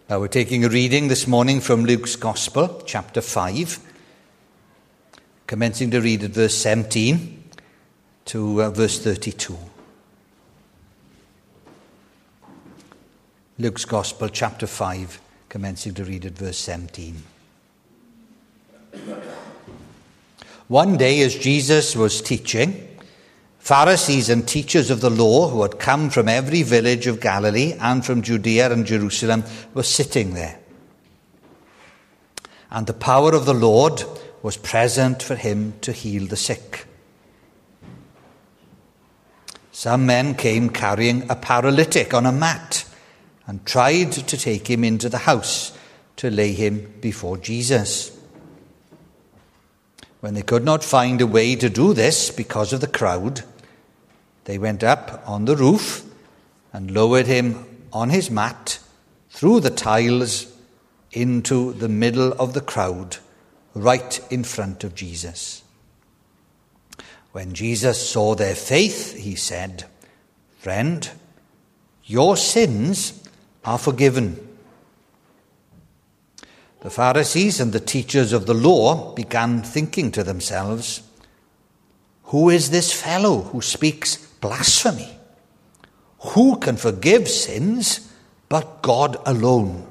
Now we're taking a reading this morning from Luke's Gospel, chapter 5, commencing to read at verse 17 to verse 32. Luke's Gospel, chapter 5, commencing to read at verse 17. One day as Jesus was teaching, Pharisees and teachers of the law who had come from every village of Galilee and from Judea and Jerusalem were sitting there. And the power of the Lord was present for him to heal the sick. Some men came carrying a paralytic on a mat and tried to take him into the house to lay him before Jesus. When they could not find a way to do this because of the crowd, they went up on the roof and lowered him on his mat through the tiles into the middle of the crowd, right in front of Jesus. When Jesus saw their faith, he said, "Friend, your sins are forgiven." The Pharisees and the teachers of the law began thinking to themselves, "Who is this fellow who speaks blasphemy? Who can forgive sins but God alone?"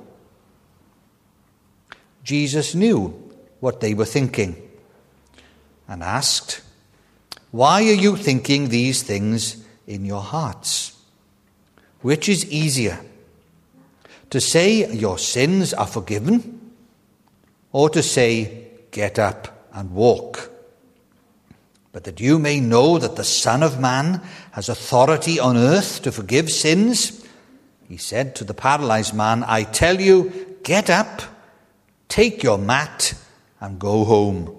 Jesus knew what they were thinking and asked, "Why are you thinking these things in your hearts? Which is easier, to say your sins are forgiven, or to say, 'Get up and walk'? But that you may know that the Son of Man has authority on earth to forgive sins," he said to the paralyzed man, "I tell you, get up, take your mat, and go home."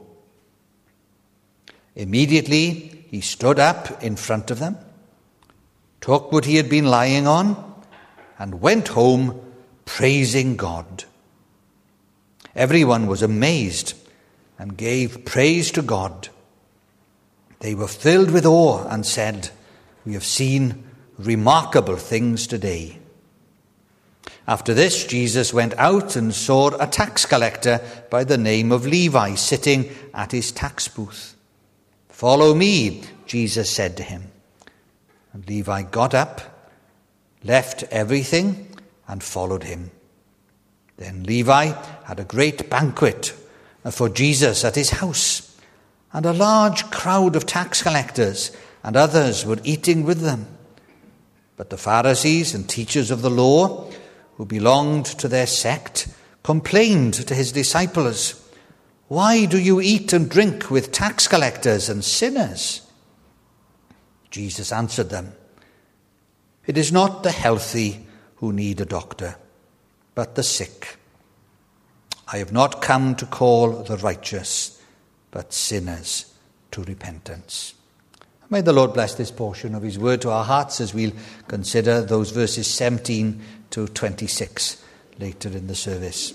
Immediately he stood up in front of them, took what he had been lying on, and went home praising God. Everyone was amazed and gave praise to God. They were filled with awe and said, "We have seen remarkable things today." After this, Jesus went out and saw a tax collector by the name of Levi sitting at his tax booth. "Follow me," Jesus said to him. And Levi got up, left everything, and followed him. Then Levi had a great banquet for Jesus at his house, and a large crowd of tax collectors and others were eating with them. But the Pharisees and teachers of the law, who belonged to their sect, complained to his disciples, "Why do you eat and drink with tax collectors and sinners?" Jesus answered them, "It is not the healthy who need a doctor, but the sick. I have not come to call the righteous, but sinners to repentance." May the Lord bless this portion of his word to our hearts as we'll consider those verses 17 to 26 later in the service.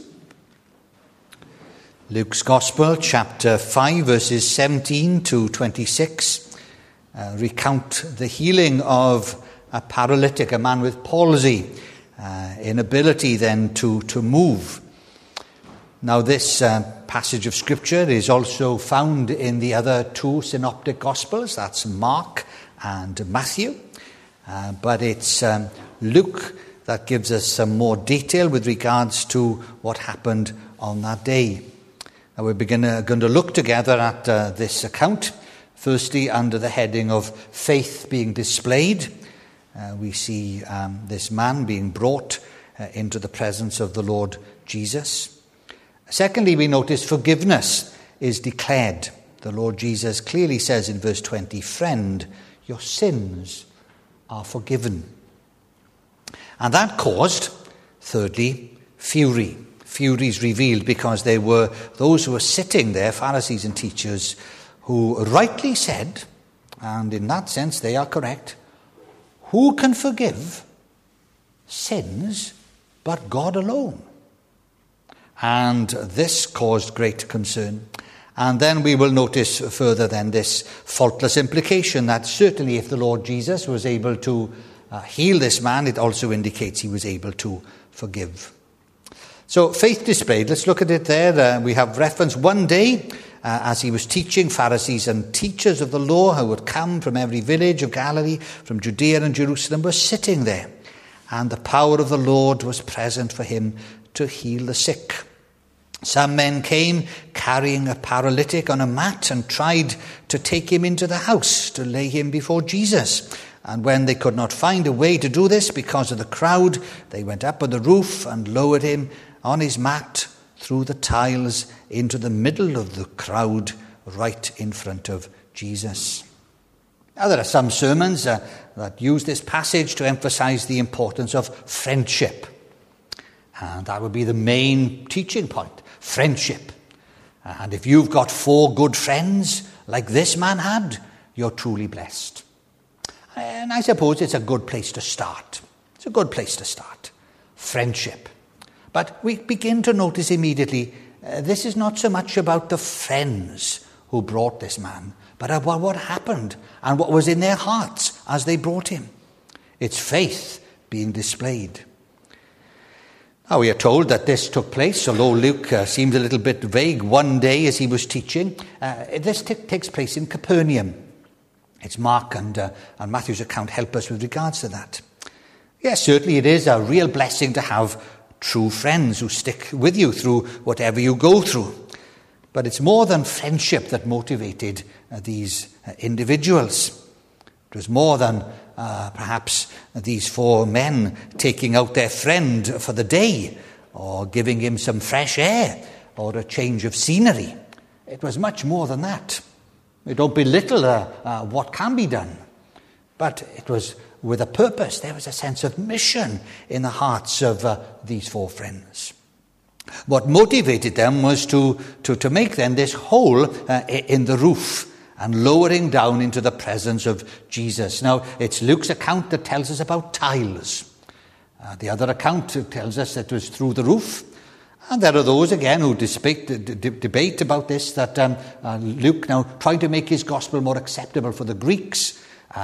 Luke's Gospel, chapter 5, verses 17 to 26, recount the healing of a paralytic, a man with palsy, inability then to move. Now this passage of Scripture is also found in the other two synoptic Gospels, that's Mark and Matthew, but it's Luke that gives us some more detail with regards to what happened on that day. Now we're going to look together at this account, firstly under the heading of faith being displayed. We see this man being brought into the presence of the Lord Jesus. Secondly, we notice forgiveness is declared. The Lord Jesus clearly says in verse 20, "Friend, your sins are forgiven." And that caused, thirdly, fury. Fury is revealed because there were those who were sitting there, Pharisees and teachers, who rightly said, and in that sense they are correct, "Who can forgive sins but God alone?" And this caused great concern. And then we will notice further then this faultless implication that certainly if the Lord Jesus was able to heal this man, it also indicates he was able to forgive. So faith displayed, let's look at it there. We have reference one day as he was teaching, Pharisees and teachers of the law who would come from every village of Galilee, from Judea and Jerusalem, were sitting there. And the power of the Lord was present for him to heal the sick. Some men came carrying a paralytic on a mat and tried to take him into the house to lay him before Jesus. And when they could not find a way to do this because of the crowd, they went up on the roof and lowered him on his mat through the tiles into the middle of the crowd, right in front of Jesus. Now, there are some sermons that use this passage to emphasize the importance of friendship. And that would be the main teaching point, friendship. And if you've got 4 good friends like this man had, you're truly blessed. And I suppose it's a good place to start. It's a good place to start. Friendship. But we begin to notice immediately, this is not so much about the friends who brought this man, but about what happened and what was in their hearts as they brought him. It's faith being displayed. Now, we are told that this took place, although Luke seems a little bit vague, one day as he was teaching. This takes place in Capernaum. It's Mark and Matthew's account help us with regards to that. Yes, certainly it is a real blessing to have true friends who stick with you through whatever you go through. But it's more than friendship that motivated these individuals. It was more than perhaps these 4 men taking out their friend for the day or giving him some fresh air or a change of scenery. It was much more than that. We don't belittle what can be done, but it was with a purpose. There was a sense of mission in the hearts of these 4 friends. What motivated them was to make then this hole in the roof and lowering down into the presence of Jesus. Now, it's Luke's account that tells us about tiles. The other account tells us that it was through the roof. And there are those, again, who debate about this, that Luke now trying to make his gospel more acceptable for the Greeks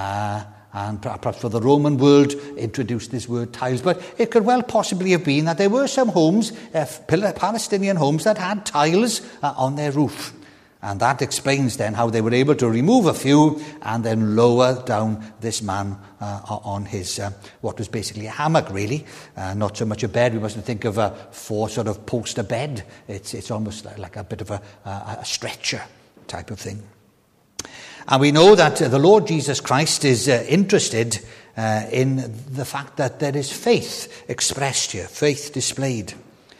and perhaps for the Roman world, introduced this word tiles. But it could well possibly have been that there were some homes, Palestinian homes, that had tiles on their roof. And that explains then how they were able to remove a few and then lower down this man on his, what was basically a hammock, really. Not so much a bed. We mustn't think of a 4 sort of poster bed. It's almost like a bit of a stretcher type of thing. And we know that the Lord Jesus Christ is interested in the fact that there is faith expressed here, faith displayed.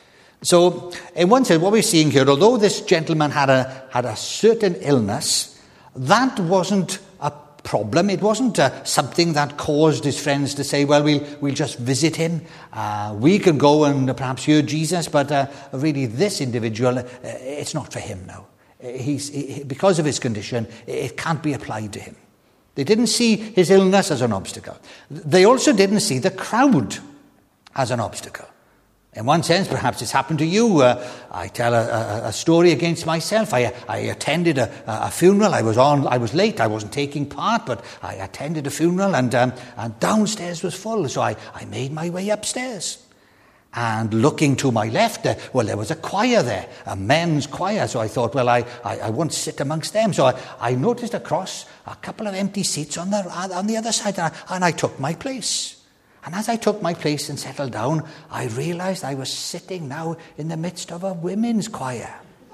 So, in one sense, what we're seeing here, although this gentleman had a certain illness, that wasn't a problem. It wasn't something that caused his friends to say, well, we'll just visit him. We can go and perhaps hear Jesus, but really this individual, it's not for him now. Because of his condition, it can't be applied to him. They didn't see his illness as an obstacle. They also didn't see the crowd as an obstacle. In one sense, perhaps it's happened to you. I tell a story against myself. I attended a funeral. I was late. I wasn't taking part, but I attended a funeral, and downstairs was full. So I made my way upstairs. And looking to my left, there was a choir there, a men's choir. So I thought, well, I won't sit amongst them. So I noticed across a couple of empty seats on the other side, and I took my place. And as I took my place and settled down, I realized I was sitting now in the midst of a women's choir.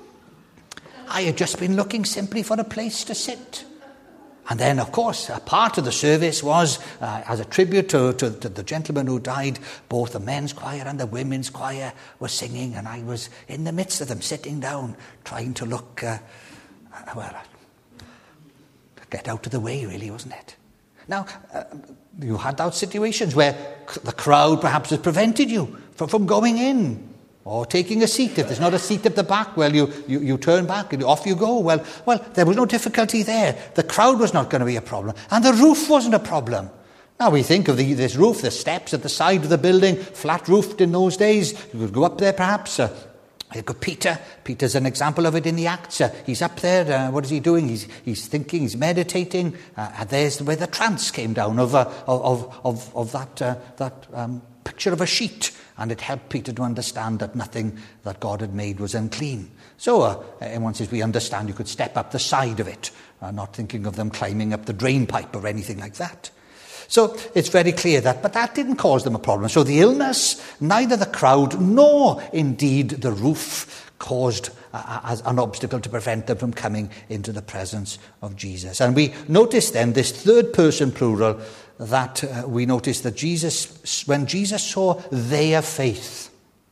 I had just been looking simply for a place to sit. And then, of course, a part of the service was, as a tribute to the gentleman who died, both the men's choir and the women's choir were singing, and I was in the midst of them, sitting down, trying to look, get out of the way, really, wasn't it? Now, you had those situations where the crowd perhaps has prevented you from going in or taking a seat. If there's not a seat at the back, well, you turn back and off you go. Well, there was no difficulty there. The crowd was not going to be a problem. And the roof wasn't a problem. Now we think of this roof, the steps at the side of the building, flat roofed in those days. You could go up there perhaps. You've got Peter. Peter's an example of it in the Acts. He's up there. What is he doing? He's thinking. He's meditating. And there's where the trance came down of that picture of a sheet, and it helped Peter to understand that nothing that God had made was unclean. So, in one sense, we understand you could step up the side of it, not thinking of them climbing up the drain pipe or anything like that. So it's very clear but that didn't cause them a problem. So the illness, neither the crowd nor indeed the roof caused as an obstacle to prevent them from coming into the presence of Jesus. And we notice then this third person plural that we notice that when Jesus saw their faith.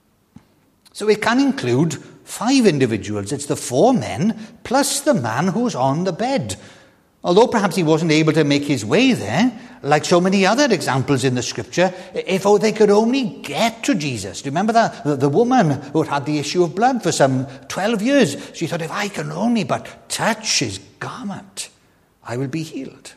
So it can include 5 individuals. It's the 4 men plus the man who's on the bed. Although perhaps he wasn't able to make his way there, like so many other examples in the scripture, if they could only get to Jesus. Do you remember that? The woman who had the issue of blood for some 12 years, she thought, if I can only but touch his garment, I will be healed.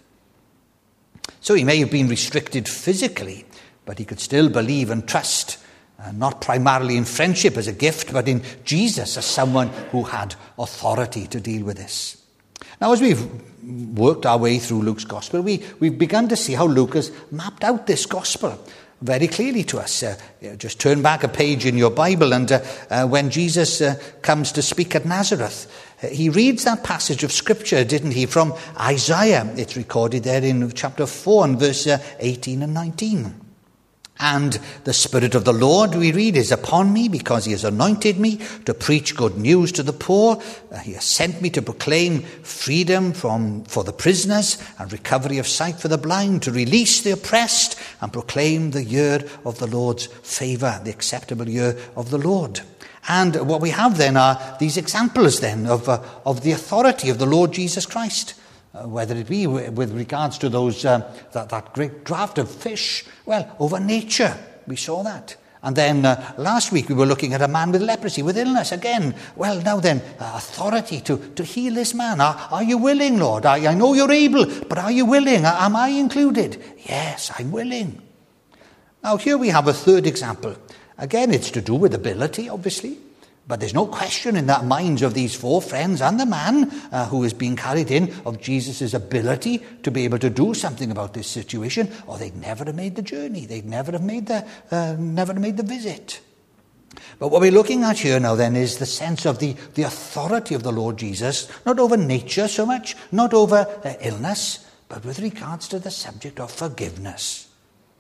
So he may have been restricted physically, but he could still believe and trust, not primarily in friendship as a gift, but in Jesus as someone who had authority to deal with this. Now, as we've worked our way through Luke's gospel, we've begun to see how Luke has mapped out this gospel very clearly to us. Just turn back a page in your Bible, and when Jesus comes to speak at Nazareth, he reads that passage of scripture, didn't he, from Isaiah. It's recorded there in chapter 4 and verse 18 and 19. And the Spirit of the Lord, we read, is upon me because he has anointed me to preach good news to the poor. He has sent me to proclaim freedom for the prisoners and recovery of sight for the blind, to release the oppressed and proclaim the year of the Lord's favour, the acceptable year of the Lord. And what we have then are these examples then of the authority of the Lord Jesus Christ. Whether it be with regards to those that great draught of fish, well, over nature, we saw that. And then last week we were looking at a man with leprosy, with illness. Again, well, now then, authority to heal this man. Are you willing, Lord? I know you're able, but are you willing? Am I included? Yes, I'm willing. Now here we have a third example. Again, it's to do with ability, obviously. But there's no question in the minds of these 4 friends and the man who is being carried in of Jesus' ability to be able to do something about this situation, or they'd never have made the journey. They'd never have made the visit. But what we're looking at here now then is the sense of the authority of the Lord Jesus, not over nature so much, not over illness, but with regards to the subject of forgiveness.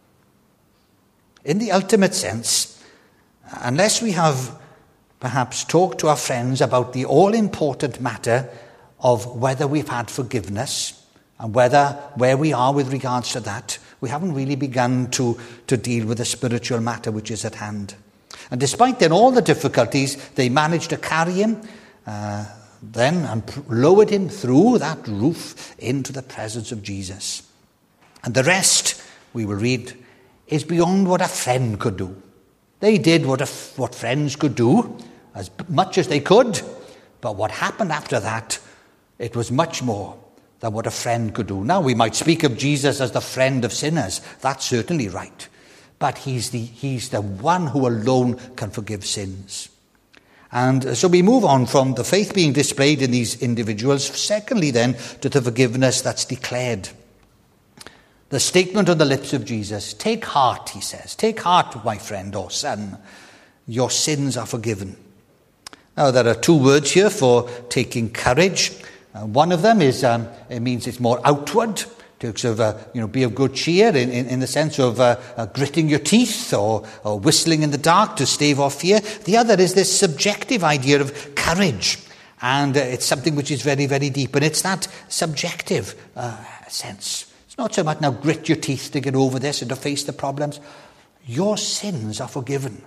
In the ultimate sense, unless we have perhaps talk to our friends about the all-important matter of whether we've had forgiveness and where we are with regards to that, we haven't really begun to deal with the spiritual matter which is at hand. And despite then all the difficulties, they managed to carry him then and lowered him through that roof into the presence of Jesus. And the rest, we will read, is beyond what a friend could do. They did what friends could do, as much as they could, but what happened after that, it was much more than what a friend could do. Now, we might speak of Jesus as the friend of sinners. That's certainly right. But he's the one who alone can forgive sins. And so we move on from the faith being displayed in these individuals, secondly then, to the forgiveness that's declared. The statement on the lips of Jesus, take heart, he says. Take heart, my friend or son. Your sins are forgiven. Now, there are 2 words here for taking courage. One of them is, it means it's more outward, to sort of, be of good cheer in the sense of gritting your teeth or whistling in the dark to stave off fear. The other is this subjective idea of courage. And it's something which is very, very deep. And it's that subjective sense. Not so much now grit your teeth to get over this and to face the problems. Your sins are forgiven.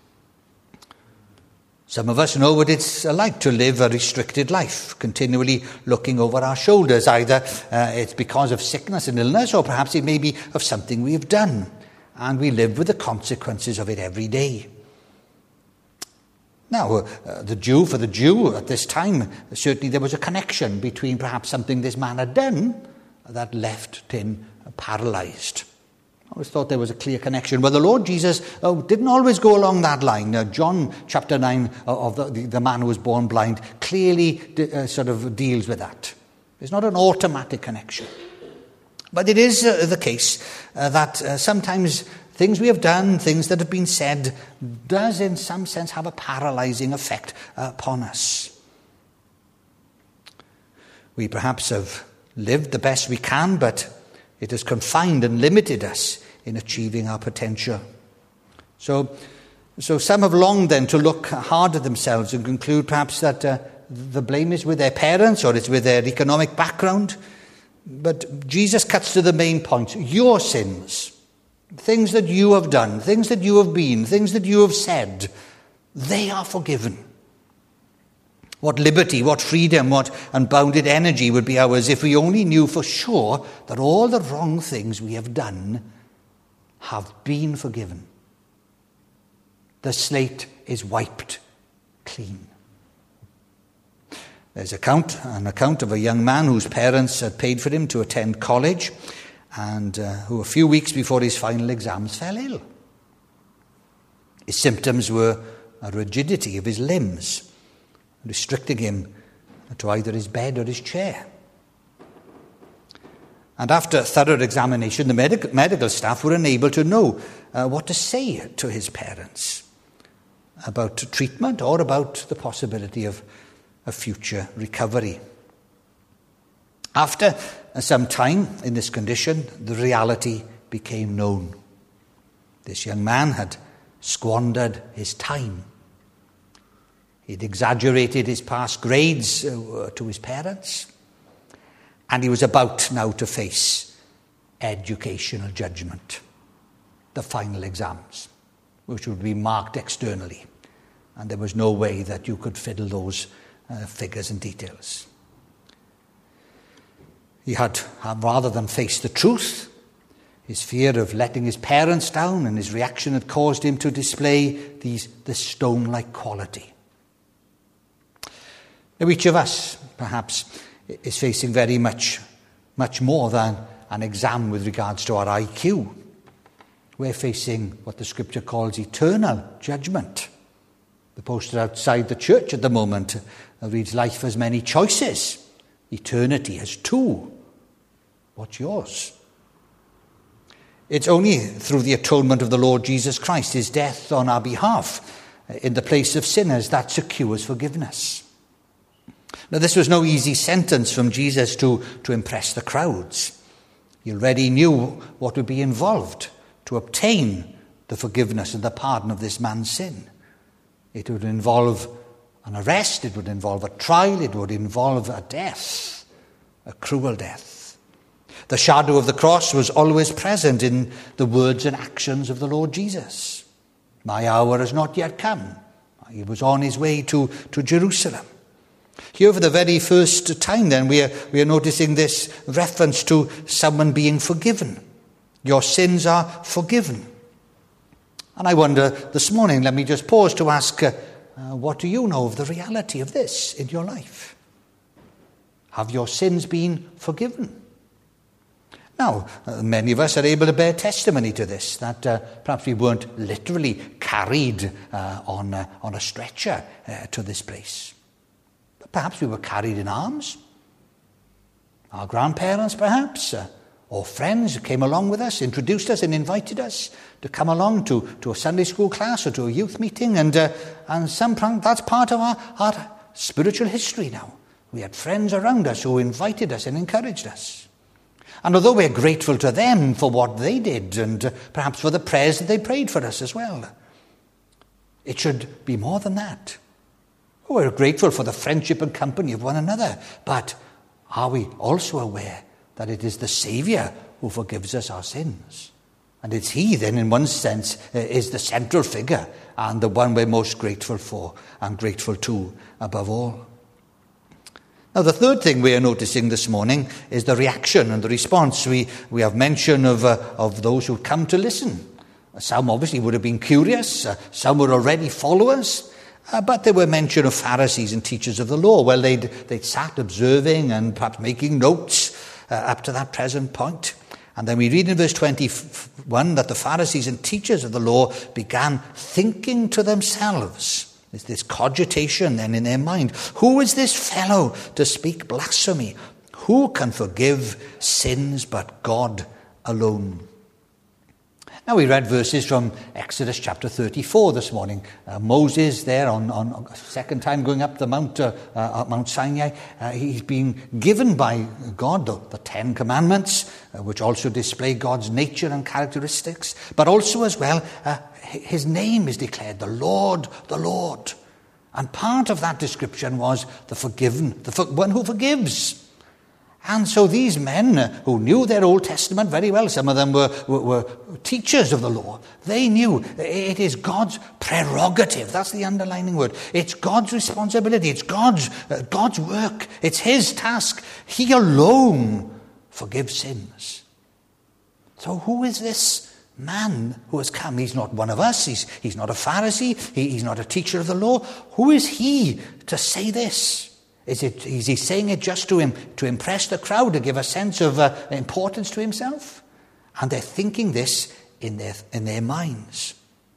Some of us know what it's like to live a restricted life, continually looking over our shoulders. Either it's because of sickness and illness, or perhaps it may be of something we have done. And we live with the consequences of it every day. Now, for the Jew at this time, certainly there was a connection between perhaps something this man had done that left him paralyzed. I always thought there was a clear connection. Well, the Lord Jesus didn't always go along that line. John chapter 9 of the man who was born blind clearly sort of deals with that. It's not an automatic connection. But it is the case that sometimes things we have done, things that have been said, does in some sense have a paralyzing effect upon us. We perhaps have lived the best we can, but it has confined and limited us in achieving our potential. So some have longed then to look hard at themselves and conclude perhaps that the blame is with their parents or it's with their economic background. But Jesus cuts to the main point. Your sins, things that you have done, things that you have been, things that you have said, they are forgiven. What liberty, what freedom, what unbounded energy would be ours if we only knew for sure that all the wrong things we have done have been forgiven. The slate is wiped clean. There's an account of a young man whose parents had paid for him to attend college and who a few weeks before his final exams fell ill. His symptoms were a rigidity of his limbs, restricting him to either his bed or his chair. And after thorough examination, the medical staff were unable to know what to say to his parents about treatment or about the possibility of a future recovery. After some time in this condition, the reality became known. This young man had squandered his time. He'd exaggerated his past grades to his parents, and he was about now to face educational judgment, the final exams, which would be marked externally, and there was no way that you could fiddle those figures and details. He had, rather than face the truth, his fear of letting his parents down and his reaction had caused him to display this stone-like quality. Now, each of us, perhaps, is facing very much more than an exam with regards to our IQ. We're facing what the Scripture calls eternal judgment. The poster outside the church at the moment reads, "Life has many choices. Eternity has two. What's yours?" It's only through the atonement of the Lord Jesus Christ, his death on our behalf in the place of sinners, that secures forgiveness. Now, this was no easy sentence from Jesus to impress the crowds. He already knew what would be involved to obtain the forgiveness and the pardon of this man's sin. It would involve an arrest, it would involve a trial, it would involve a death, a cruel death. The shadow of the cross was always present in the words and actions of the Lord Jesus. My hour has not yet come. He was on his way to Jerusalem. Here for the very first time then we are noticing this reference to someone being forgiven. Your sins are forgiven. And I wonder this morning, let me just pause to ask, what do you know of the reality of this in your life? Have your sins been forgiven? Now, many of us are able to bear testimony to this, that perhaps we weren't literally carried on a stretcher to this place. But perhaps we were carried in arms. Our grandparents, perhaps, or friends came along with us, introduced us and invited us to come along to a Sunday school class or to a youth meeting, and that's part of our spiritual history now. We had friends around us who invited us and encouraged us. And although we're grateful to them for what they did and perhaps for the prayers that they prayed for us as well, it should be more than that. We're grateful for the friendship and company of one another, but are we also aware that it is the Saviour who forgives us our sins? And it's he then, in one sense, is the central figure and the one we're most grateful for and grateful to above all. Now, the third thing we are noticing this morning is the reaction and the response. We have mention of those who come to listen. Some obviously would have been curious. Some were already followers. But there were mention of Pharisees and teachers of the law. Well, they'd sat observing and perhaps making notes up to that present point. And then we read in verse 21 that the Pharisees and teachers of the law began thinking to themselves. There's this cogitation then in their mind. Who is this fellow to speak blasphemy? Who can forgive sins but God alone? Now, we read verses from Exodus chapter 34 this morning. Moses there on second time going up the Mount Sinai. He's been given by God the Ten Commandments, which also display God's nature and characteristics. But also as well, his name is declared, the Lord, the Lord. And part of that description was the one who forgives. And so these men who knew their Old Testament very well, some of them were teachers of the law, they knew it is God's prerogative. That's the underlining word. It's God's responsibility. It's God's work. It's his task. He alone forgives sins. So who is this man who has come? He's not one of us. He's not a Pharisee. He's not a teacher of the law. Who is he to say this? Is he saying it just to impress the crowd, to give a sense of importance to himself? And they're thinking this in their minds.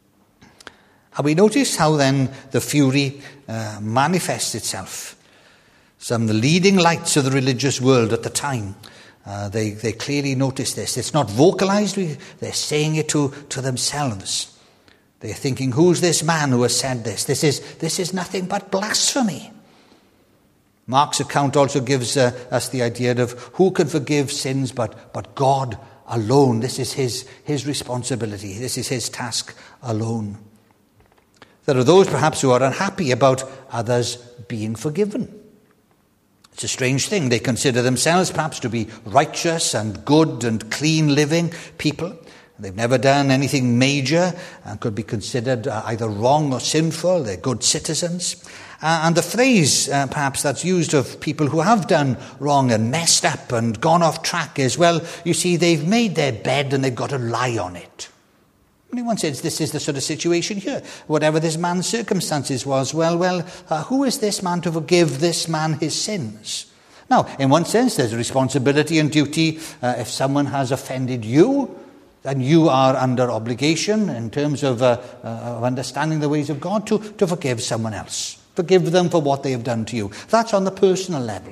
And we notice how then the fury manifests itself. Some of the leading lights of the religious world at the time, they clearly notice this. It's not vocalized, they're saying it to themselves. They're thinking, who's this man who has said this? This is nothing but blasphemy. Mark's account also gives us the idea of who can forgive sins but God alone. This is his responsibility. This is his task alone. There are those perhaps who are unhappy about others being forgiven. It's a strange thing. They consider themselves perhaps to be righteous and good and clean living people. They've never done anything major and could be considered either wrong or sinful. They're good citizens. And the phrase perhaps that's used of people who have done wrong and messed up and gone off track is, well, you see, they've made their bed and they've got to lie on it. Anyone says this is the sort of situation here. Whatever this man's circumstances was, who is this man to forgive this man his sins? Now, in one sense, there's a responsibility and duty. If someone has offended you, then you are under obligation in terms of understanding the ways of God to forgive someone else. Forgive them for what they have done to you. That's on the personal level.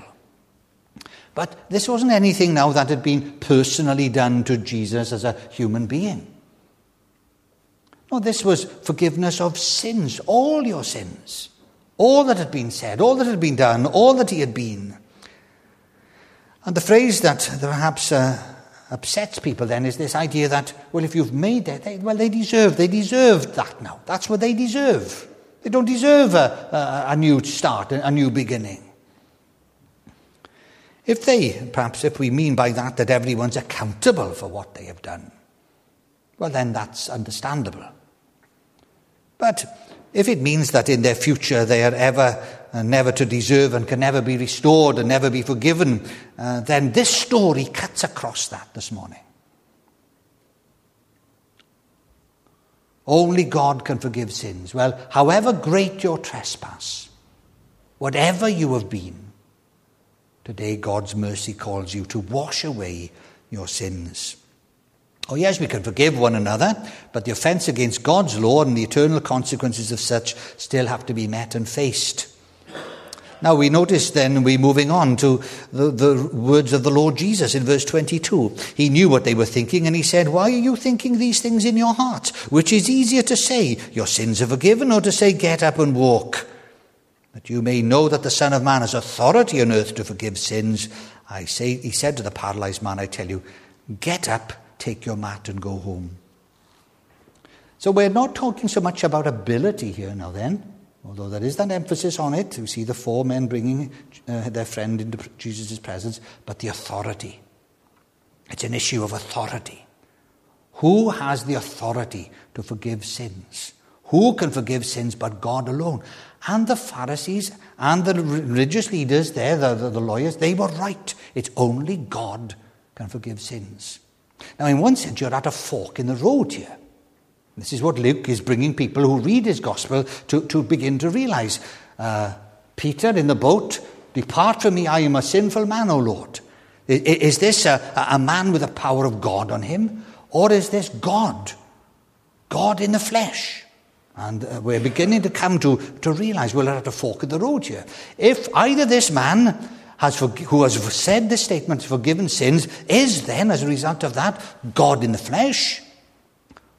But this wasn't anything now that had been personally done to Jesus as a human being. No, this was forgiveness of sins, all your sins. All that had been said, all that had been done, all that he had been. And the phrase that perhaps upsets people then is this idea that, well, if you've made it, they deserved that now. That's what they deserve. They don't deserve a new start, a new beginning. If we mean by that everyone's accountable for what they have done, well, then that's understandable. But if it means that in their future they are ever never to deserve and can never be restored and never be forgiven, then this story cuts across that this morning. Only God can forgive sins. Well, however great your trespass, whatever you have been, today God's mercy calls you to wash away your sins. Oh yes, we can forgive one another, but the offence against God's law and the eternal consequences of such still have to be met and faced. Now we notice then, we're moving on to the words of the Lord Jesus in verse 22. He knew what they were thinking and he said, why are you thinking these things in your heart? Which is easier to say, your sins are forgiven, or to say, get up and walk? That you may know that the Son of Man has authority on earth to forgive sins. He said to the paralyzed man, I tell you, get up, take your mat and go home. So we're not talking so much about ability here now then. Although there is that emphasis on it, we see the four men bringing their friend into Jesus' presence, but the authority. It's an issue of authority. Who has the authority to forgive sins? Who can forgive sins but God alone? And the Pharisees and the religious leaders there, the lawyers, they were right. It's only God can forgive sins. Now, in one sense, you're at a fork in the road here. This is what Luke is bringing people who read his gospel to begin to realize. Peter in the boat, depart from me, I am a sinful man, O Lord. Is this a man with the power of God on him? Or is this God in the flesh? And we're beginning to come to realize we're at a fork in the road here. If either this man who has said this statement, forgiven sins, is then, as a result of that, God in the flesh,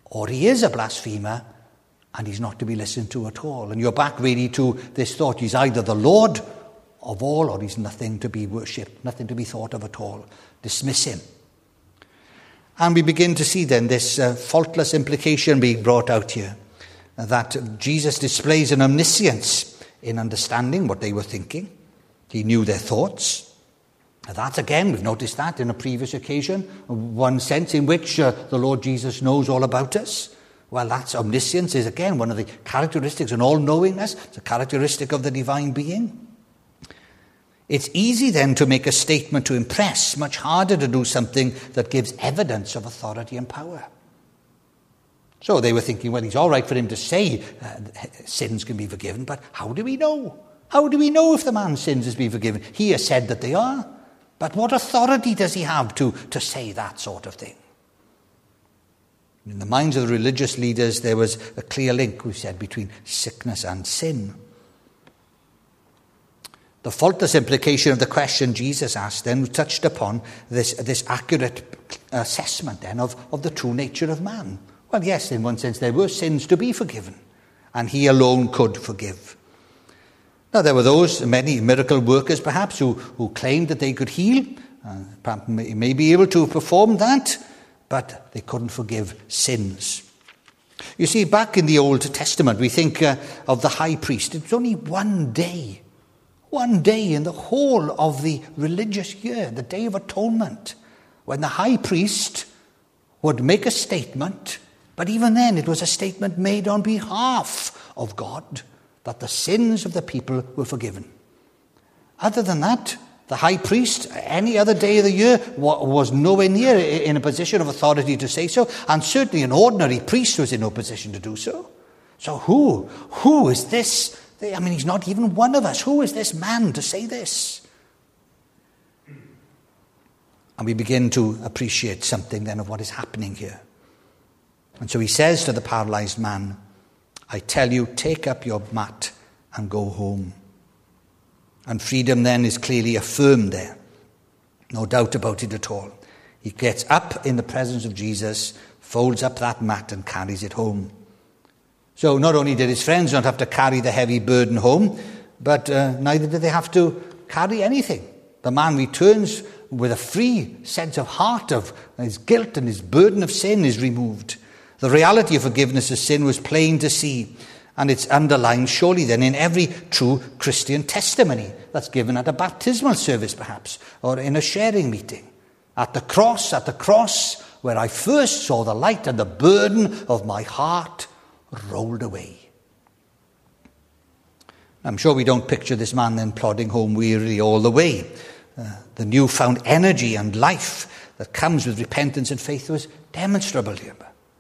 or he is a blasphemer and he's not to be listened to at all. And you're back really to this thought. He's either the Lord of all or he's nothing to be worshipped, nothing to be thought of at all. Dismiss him. And we begin to see then this faultless implication being brought out here, that Jesus displays an omniscience in understanding what they were thinking. He knew their thoughts. That again, we've noticed that in a previous occasion, one sense in which the Lord Jesus knows all about us. Well, that's omniscience is again one of the characteristics, and all-knowingness. It's a characteristic of the divine being. It's easy then to make a statement to impress, much harder to do something that gives evidence of authority and power. So they were thinking, well, it's all right for him to say sins can be forgiven, but how do we know? How do we know if the man's sins has been forgiven? He has said that they are. But what authority does he have to say that sort of thing? In the minds of the religious leaders, there was a clear link, we said, between sickness and sin. The faultless implication of the question Jesus asked then touched upon this accurate assessment then of the true nature of man. Well, yes, in one sense, there were sins to be forgiven, and he alone could forgive. Now, there were those, many miracle workers perhaps, who claimed that they could heal, perhaps may be able to perform that, but they couldn't forgive sins. You see, back in the Old Testament, we think of the high priest. It's only one day in the whole of the religious year, the Day of Atonement, when the high priest would make a statement, but even then it was a statement made on behalf of God, that the sins of the people were forgiven. Other than that, the high priest, any other day of the year, was nowhere near in a position of authority to say so, and certainly an ordinary priest was in no position to do so. So who is this? I mean, he's not even one of us. Who is this man to say this? And we begin to appreciate something then of what is happening here. And so he says to the paralyzed man, I tell you, take up your mat and go home. And freedom then is clearly affirmed there. No doubt about it at all. He gets up in the presence of Jesus, folds up that mat and carries it home. So not only did his friends not have to carry the heavy burden home, but neither did they have to carry anything. The man returns with a free sense of heart of his guilt, and his burden of sin is removed. The reality of forgiveness of sin was plain to see, and it's underlined surely then in every true Christian testimony that's given at a baptismal service perhaps, or in a sharing meeting. At the cross where I first saw the light, and the burden of my heart rolled away. I'm sure we don't picture this man then plodding home wearily all the way. The newfound energy and life that comes with repentance and faith was demonstrable here.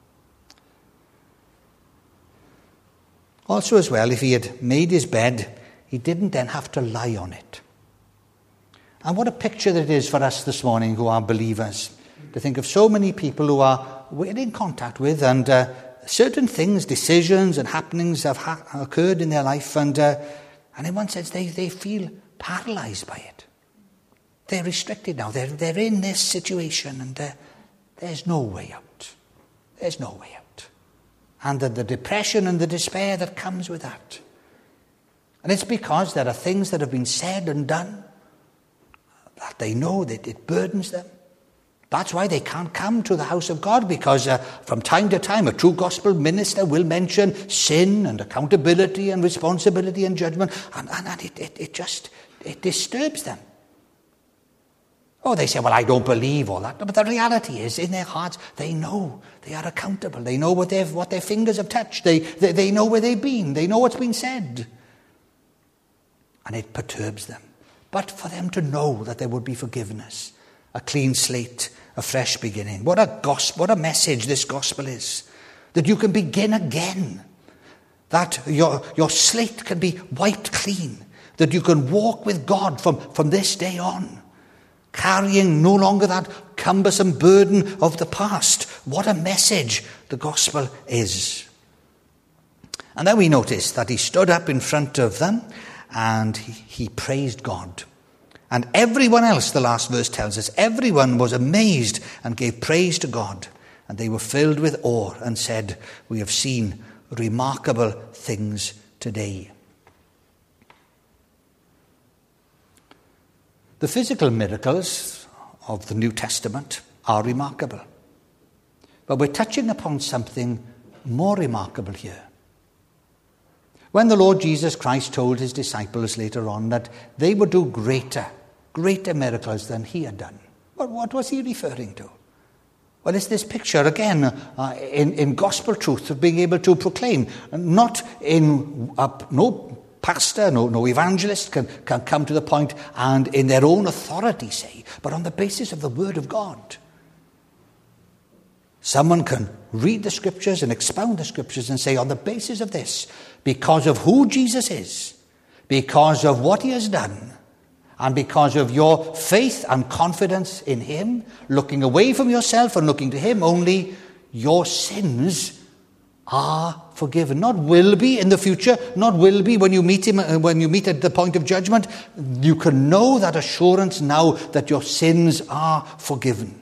Also as well, if he had made his bed, he didn't then have to lie on it. And what a picture that is for us this morning who are believers, to think of so many people we're in contact with, and certain things, decisions and happenings have occurred in their life, and in one sense they feel paralyzed by it. They're restricted now. They're in this situation, and there's no way out. There's no way out. And the depression and the despair that comes with that. And it's because there are things that have been said and done that they know that it burdens them. That's why they can't come to the house of God, because from time to time a true gospel minister will mention sin and accountability and responsibility and judgment, and it disturbs them. Oh, they say, well, I don't believe all that. But the reality is, in their hearts, they know they are accountable. They know what their fingers have touched. They know where they've been. They know what's been said. And it perturbs them. But for them to know that there would be forgiveness, a clean slate, a fresh beginning. What a message this gospel is. That you can begin again. That your slate can be wiped clean. That you can walk with God from this day on, carrying no longer that cumbersome burden of the past. What a message the gospel is. And then we notice that he stood up in front of them and he praised God. And everyone else, the last verse tells us, everyone was amazed and gave praise to God. and they were filled with awe and said, "We have seen remarkable things today." The physical miracles of the New Testament are remarkable. But we're touching upon something more remarkable here. When the Lord Jesus Christ told his disciples later on that they would do greater miracles than he had done, what was he referring to? Well, it's this picture, again, in gospel truth of being able to proclaim. Not in, no pastor, no evangelist can come to the point and in their own authority say, but on the basis of the Word of God. Someone can read the Scriptures and expound the Scriptures and say, on the basis of this, because of who Jesus is, because of what he has done, and because of your faith and confidence in him, looking away from yourself and looking to him only, your sins are forgiven. Not will be in the future, not will be when you meet him, when you meet at the point of judgment. You can know that assurance now that your sins are forgiven.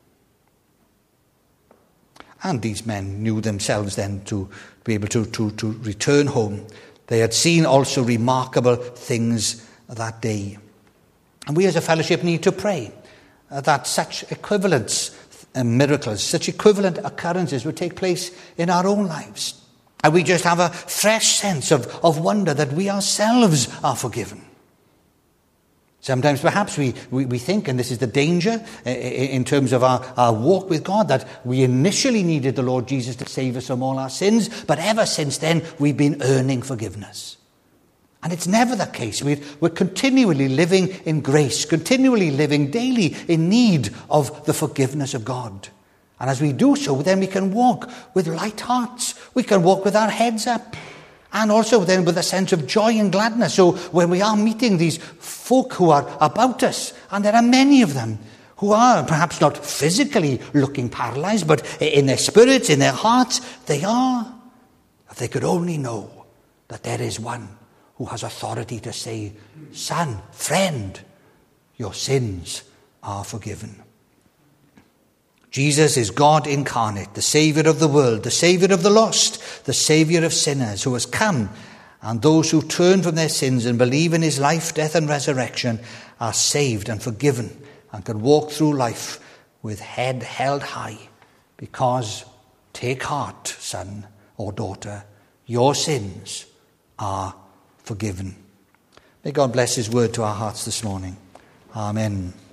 And these men knew themselves then to be able to return home. They had seen also remarkable things that day. And we as a fellowship need to pray that such equivalents and miracles, such equivalent occurrences would take place in our own lives. And we just have a fresh sense of wonder that we ourselves are forgiven. Sometimes perhaps we think, and this is the danger in terms of our walk with God, that we initially needed the Lord Jesus to save us from all our sins, but ever since then we've been earning forgiveness. And it's never the case. We're continually living in grace, continually living daily in need of the forgiveness of God. And as we do so, then we can walk with light hearts. We can walk with our heads up. And also then with a sense of joy and gladness. So when we are meeting these folk who are about us, and there are many of them who are perhaps not physically looking paralyzed, but in their spirits, in their hearts, they are. If they could only know that there is one who has authority to say, "Son, friend, your sins are forgiven." Jesus is God incarnate, the Saviour of the world, the Saviour of the lost, the Saviour of sinners, who has come, and those who turn from their sins and believe in his life, death and resurrection are saved and forgiven and can walk through life with head held high, because take heart, son or daughter, your sins are forgiven. May God bless his word to our hearts this morning. Amen.